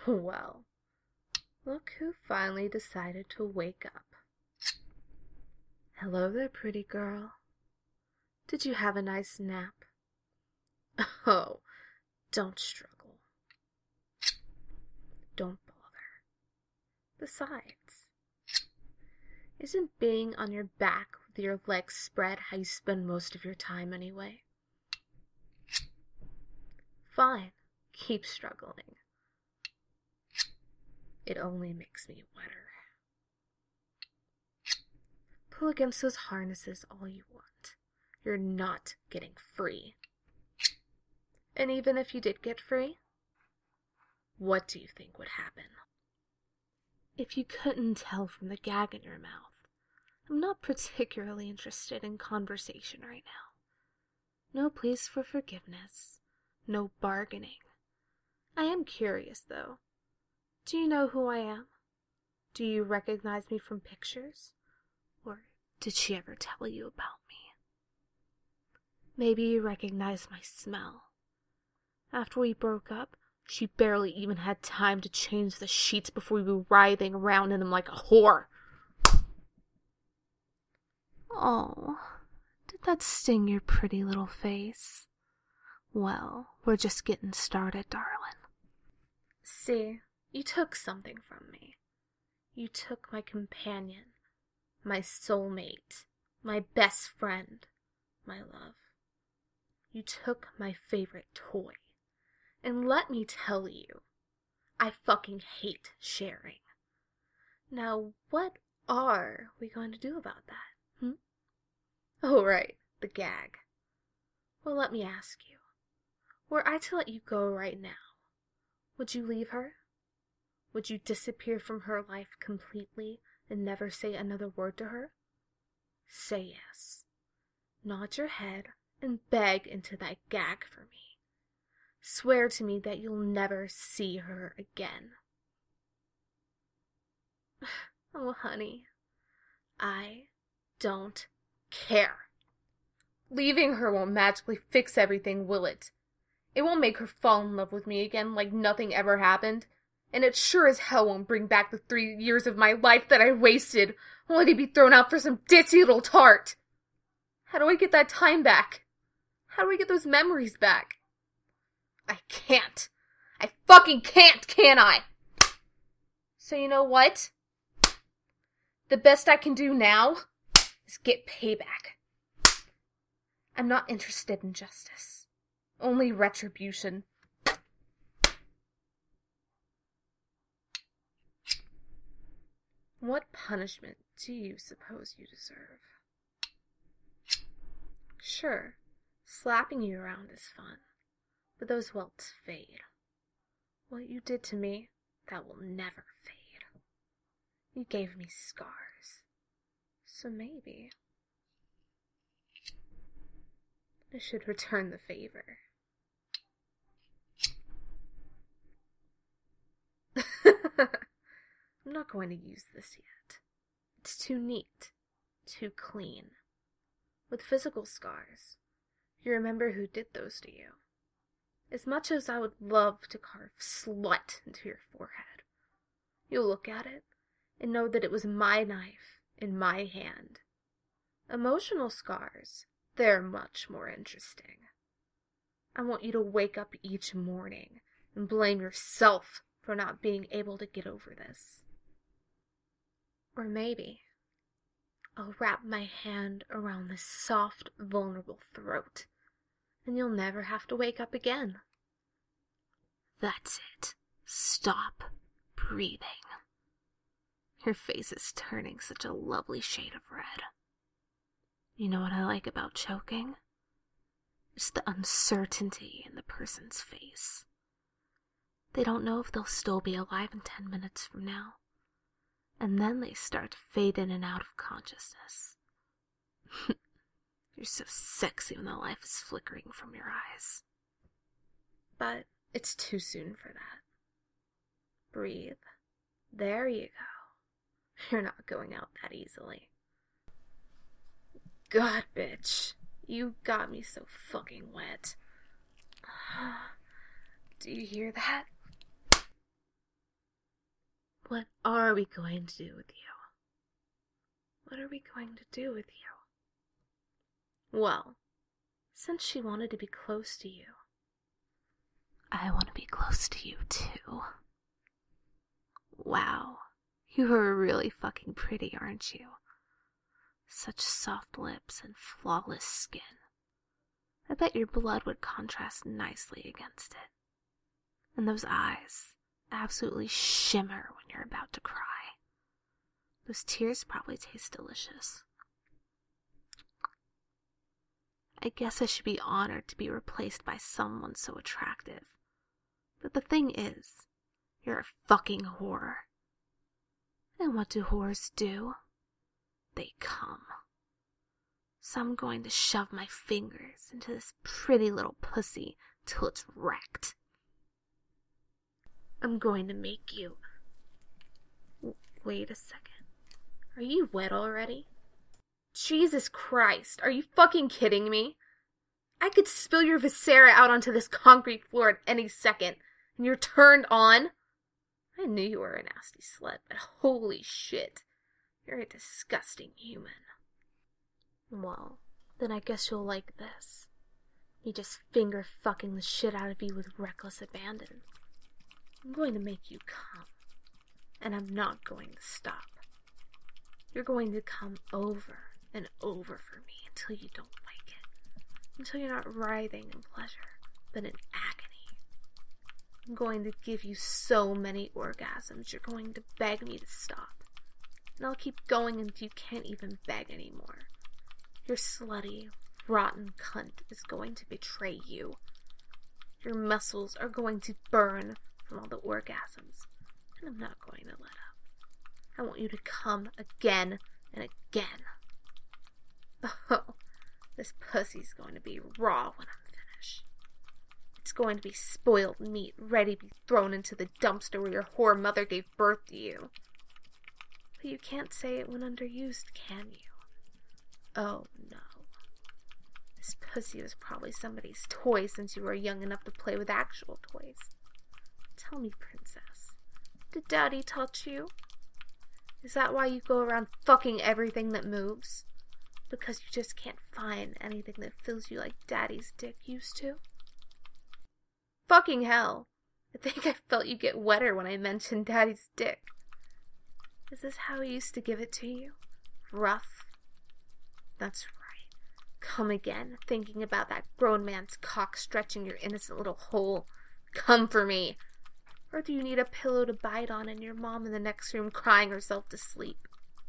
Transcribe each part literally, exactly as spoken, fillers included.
Well, look who finally decided to wake up. Hello there, pretty girl. Did you have a nice nap? Oh, don't struggle. Don't bother. Besides, isn't being on your back with your legs spread how you spend most of your time anyway? Fine, keep struggling. It only makes me wetter. Pull against those harnesses all you want. You're not getting free. And even if you did get free, what do you think would happen? If you couldn't tell from the gag in your mouth, I'm not particularly interested in conversation right now. No pleas for forgiveness. No bargaining. I am curious, though. Do you know who I am? Do you recognize me from pictures? Or did she ever tell you about me? Maybe you recognize my smell. After we broke up, she barely even had time to change the sheets before we were writhing around in them like a whore. Oh, did that sting your pretty little face? Well, we're just getting started, darling. See, you took something from me. You took my companion, my soulmate, my best friend, my love. You took my favorite toy. And let me tell you, I fucking hate sharing. Now, what are we going to do about that, hmm? Oh, right, the gag. Well, let me ask you. Were I to let you go right now, would you leave her? Would you disappear from her life completely and never say another word to her? Say yes. Nod your head and beg into that gag for me. Swear to me that you'll never see her again. Oh, honey, I don't care. Leaving her won't magically fix everything, will it? It won't make her fall in love with me again like nothing ever happened. And it sure as hell won't bring back the three years of my life that I wasted, only to be thrown out for some ditzy little tart. How do I get that time back? How do I get those memories back? I can't. I fucking can't, can I? So you know what? The best I can do now is get payback. I'm not interested in justice. Only retribution. What punishment do you suppose you deserve? Sure, slapping you around is fun, but those welts fade. What you did to me, that will never fade. You gave me scars, so maybe I should return the favor. I'm not going to use this yet. It's too neat, too clean. With physical scars, you remember who did those to you. As much as I would love to carve slut into your forehead, you'll look at it and know that it was my knife in my hand. Emotional scars, they're much more interesting. I want you to wake up each morning and blame yourself for not being able to get over this. Or maybe I'll wrap my hand around this soft, vulnerable throat, and you'll never have to wake up again. That's it. Stop breathing. Your face is turning such a lovely shade of red. You know what I like about choking? It's the uncertainty in the person's face. They don't know if they'll still be alive in ten minutes from now. And then they start to fade in and out of consciousness. You're so sexy when the life is flickering from your eyes. But it's too soon for that. Breathe. There you go. You're not going out that easily. God, bitch. You got me so fucking wet. Do you hear that? What are we going to do with you? What are we going to do with you? Well, since she wanted to be close to you, I want to be close to you too. Wow, you are really fucking pretty, aren't you? Such soft lips and flawless skin. I bet your blood would contrast nicely against it. And those eyes absolutely shimmer when you're about to cry. Those tears probably taste delicious. I guess I should be honored to be replaced by someone so attractive. But the thing is, you're a fucking whore. And what do whores do? They come. So I'm going to shove my fingers into this pretty little pussy till it's wrecked. I'm going to make you... Wait a second. Are you wet already? Jesus Christ, are you fucking kidding me? I could spill your viscera out onto this concrete floor at any second, and you're turned on? I knew you were a nasty slut, but holy shit, you're a disgusting human. Well, then I guess you'll like this. Me just finger fucking the shit out of you with reckless abandon. I'm going to make you come, and I'm not going to stop. You're going to come over and over for me until you don't like it. Until you're not writhing in pleasure, but in agony. I'm going to give you so many orgasms, you're going to beg me to stop. And I'll keep going until you can't even beg anymore. Your slutty, rotten cunt is going to betray you. Your muscles are going to burn from all the orgasms, and I'm not going to let up. I want you to come again and again. Oh, this pussy's going to be raw when I'm finished. It's going to be spoiled meat, ready to be thrown into the dumpster where your whore mother gave birth to you. But you can't say it when underused, can you? Oh, no. This pussy was probably somebody's toy since you were young enough to play with actual toys. Tell me, princess, did daddy touch you? Is that why you go around fucking everything that moves? Because you just can't find anything that fills you like daddy's dick used to? Fucking hell. I think I felt you get wetter when I mentioned daddy's dick. Is this how he used to give it to you? Rough? That's right. Come again, thinking about that grown man's cock stretching your innocent little hole. Come for me. Or do you need a pillow to bite on and your mom in the next room crying herself to sleep?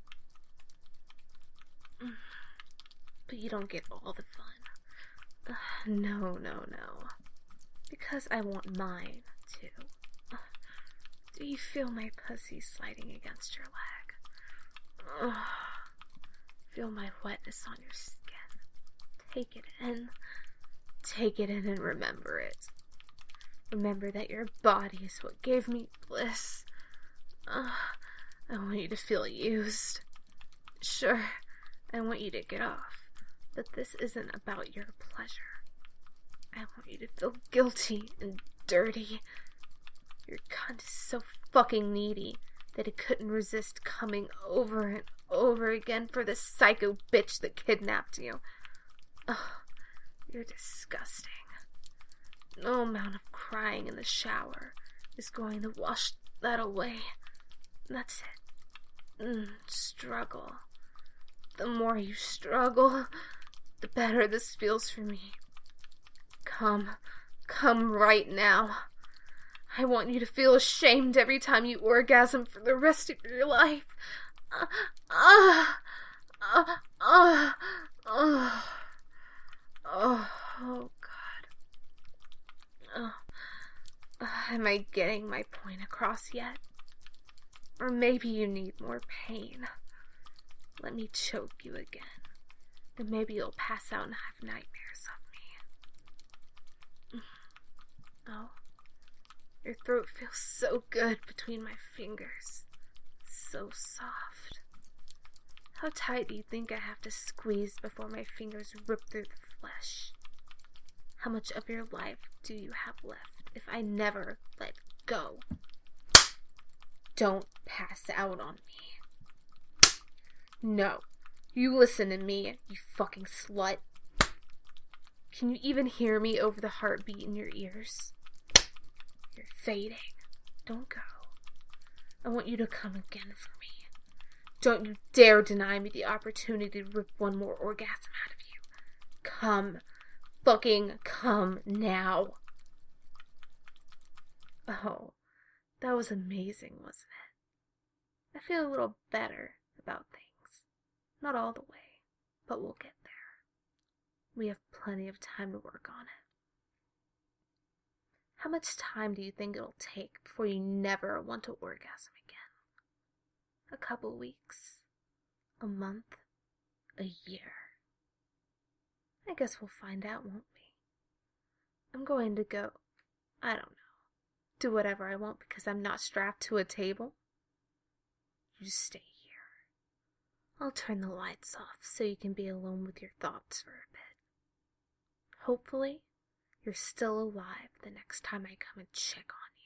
But you don't get all the fun. Uh, no, no, no. Because I want mine, too. Uh, do you feel my pussy sliding against your leg? Uh, feel my wetness on your skin. Take it in. Take it in and remember it. Remember that your body is what gave me bliss. Uh, I want you to feel used. Sure, I want you to get off, but this isn't about your pleasure. I want you to feel guilty and dirty. Your cunt is so fucking needy that it couldn't resist coming over and over again for the psycho bitch that kidnapped you. Ugh, you're disgusting. No amount of crying in the shower is going to wash that away. That's it. Mm, struggle. The more you struggle, the better this feels for me. Come. Come right now. I want you to feel ashamed every time you orgasm for the rest of your life. Ah, ah, ah, ah, ah. Oh, oh, Oh, uh, am I getting my point across yet? Or maybe you need more pain. Let me choke you again. Then maybe you'll pass out and have nightmares of me. Oh, your throat feels so good between my fingers. So soft. How tight do you think I have to squeeze before my fingers rip through the flesh? How much of your life do you have left if I never let go? don't pass out on me. No. You listen to me, you fucking slut. Can you even hear me over the heartbeat in your ears? You're fading. Don't go. I want you to come again for me. Don't you dare deny me the opportunity to rip one more orgasm out of you. Come. Fucking come now. Oh, that was amazing, wasn't it? I feel a little better about things. Not all the way, but we'll get there. We have plenty of time to work on it. How much time do you think it'll take before you never want to orgasm again? A couple weeks? A month? A year? I guess we'll find out, won't we? I'm going to go, I don't know, do whatever I want because I'm not strapped to a table. You stay here. I'll turn the lights off so you can be alone with your thoughts for a bit. Hopefully, you're still alive the next time I come and check on